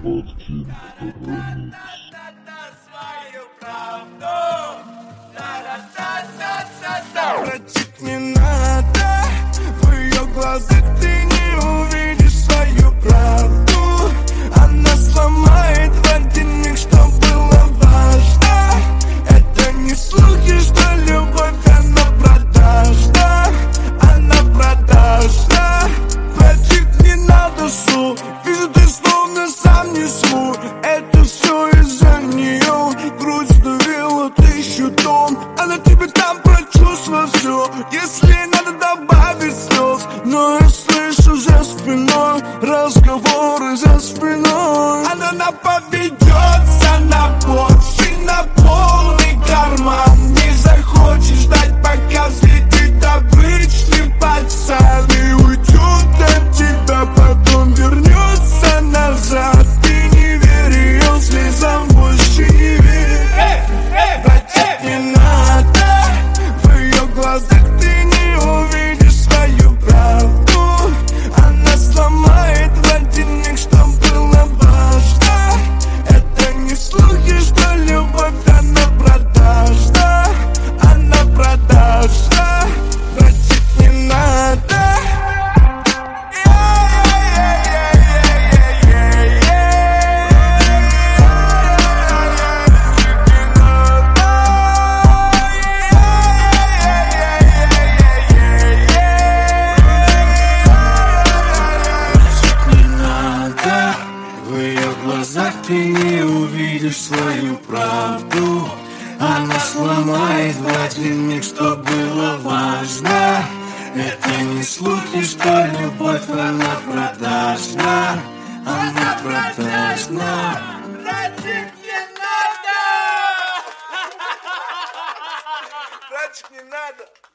Подкинг ремикс. Братик, не надо, в ее глазах ты не увидишь свою правду. Она сломает в один миг, что было важно. Это не слухи, что любовь, она продажна. Она продажна. Братик, не надо су, вижу, ты словно сам не смог. Это все из-за нее. Грудь сдавила 1000 тонн. Она тебе там прочувствовала все. Если надо, добавить слез. Но я слышу за спиной разговоры за спиной. Она поведется на борщ и на полный карман. Не захочешь ждать, пока взлетит обычный пацан. И уйдет от тебя, потом вернется назад. Ты не верь ее слезам, больше не верь. Братик, не надо, в ее глазах ты не увидишь свою правду. Она сломает в один миг, что было важно. Это не слухи, что любовь, она продажна. Она продажна. Братик, не надо. В ее глазах ты не увидишь свою правду. Она сломает в один миг, что было важно. Это не слухи, что любовь, она продажна. Она продажна. Братик, не надо! Братик, не надо!